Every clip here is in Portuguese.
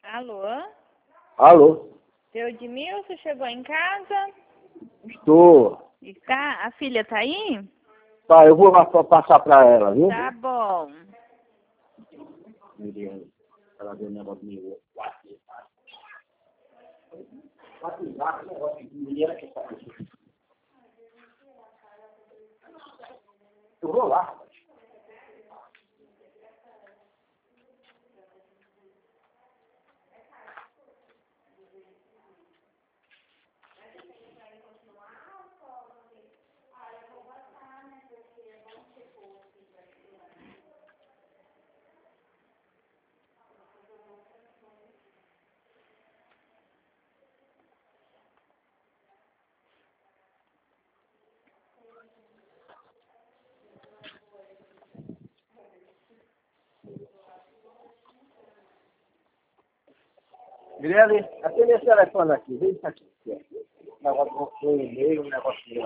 Alô? Alô? Seu Edmilson chegou em casa? Estou. Está? A filha tá aí? Tá, eu vou lá só passar pra ela, viu? Tá bom. Ela deu um negócio meio... Eu vou lá. Mirelle, atende esse telefone aqui, vem isso aqui. Um negócio com um e-mail, um negócio meu.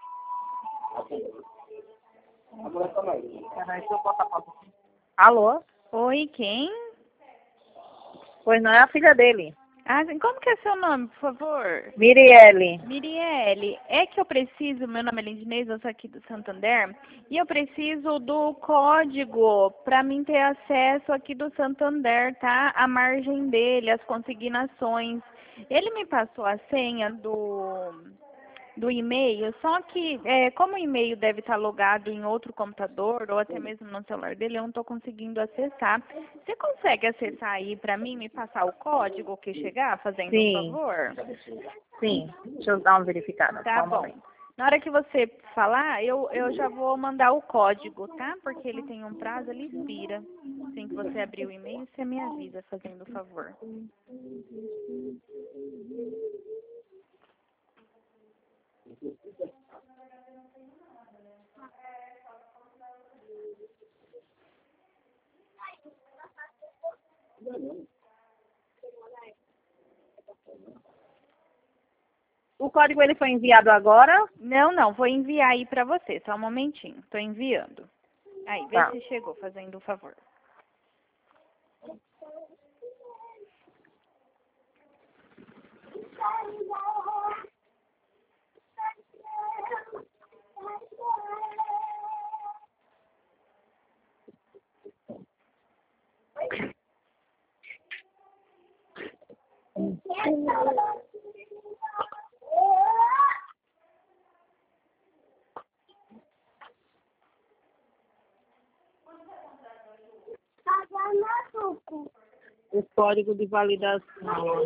Agora tá mais. Peraí, deixa eu botar pra você. Alô? Oi, quem? Pois não é a filha dele. Ah, como que é seu nome, por favor? Mirielle. Mirielle, é que eu preciso, meu nome é Lindinês, eu sou aqui do Santander, e eu preciso do código para mim ter acesso aqui do Santander, tá? A margem dele, as consignações. Ele me passou a senha do e-mail, só que como o e-mail deve estar logado em outro computador ou até mesmo no celular dele, eu não estou conseguindo acessar. Você consegue acessar aí para mim, me passar o código que chegar, fazendo um favor? Sim. Deixa eu dar uma verificada. Tá bom. Na hora que você falar, eu já vou mandar o código, tá? Porque ele tem um prazo, ele expira. Assim que você abrir o e-mail, você me avisa, fazendo o favor. O código ele foi enviado agora? Não, vou enviar aí pra você, só um momentinho. Tô enviando. Aí, vê Tá. se chegou, fazendo o favor. O código de validação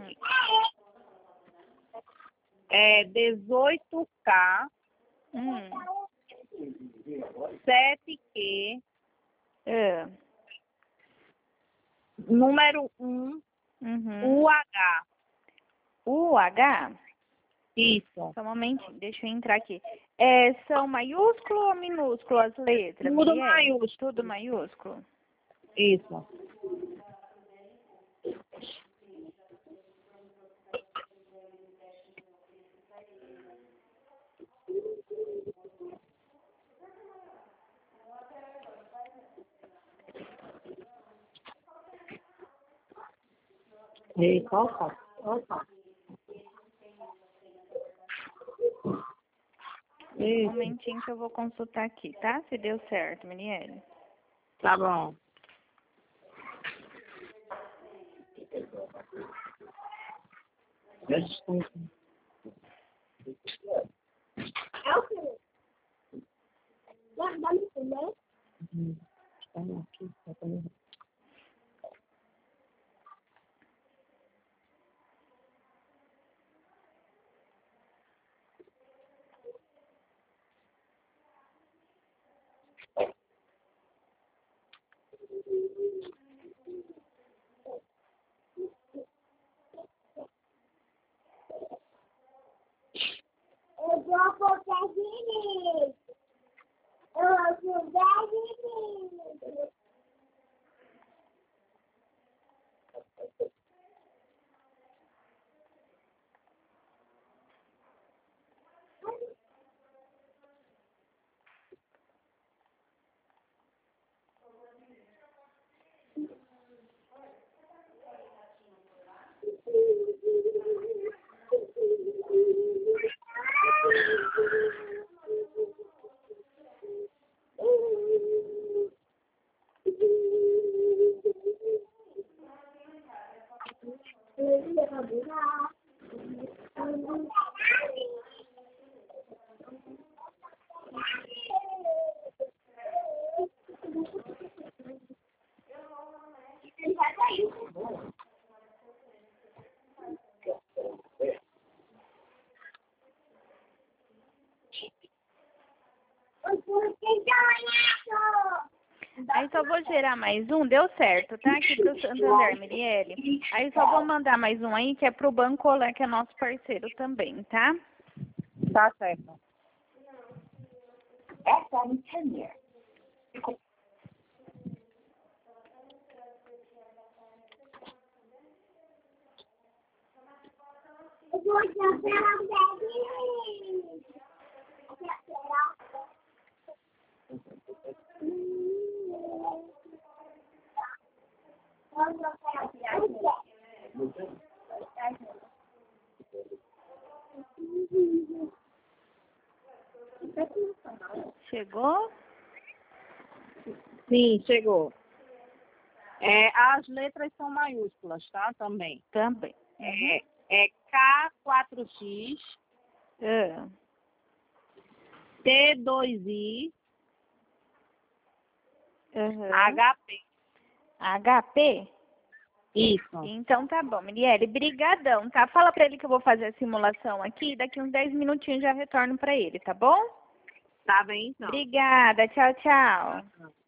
é 18K 7Q número 1 UH. UH? Isso. Só um momentinho, deixa eu entrar aqui. São maiúsculo ou minúsculo as letras? Tudo Mirielle? maiúsculo. Tudo maiúsculo? Isso. E opa. Um momentinho que eu vou consultar aqui, tá? Se deu certo, Mirielle. Tá bom. Aí só vou gerar mais um, deu certo, tá? Aqui pro Santander, Mirielle. Aí só vou mandar mais um aí, que é pro Banco Olé, que é nosso parceiro também, tá? Tá certo. Chegou? Sim, chegou. As letras são maiúsculas, tá? Também. Também. É K4X, Ah. T2I, HP. HP? Isso. Então tá bom, Mirielle, brigadão, tá? Fala pra ele que eu vou fazer a simulação aqui, daqui uns 10 minutinhos já retorno pra ele, tá bom? Tá bem, então. Obrigada, tchau, tchau.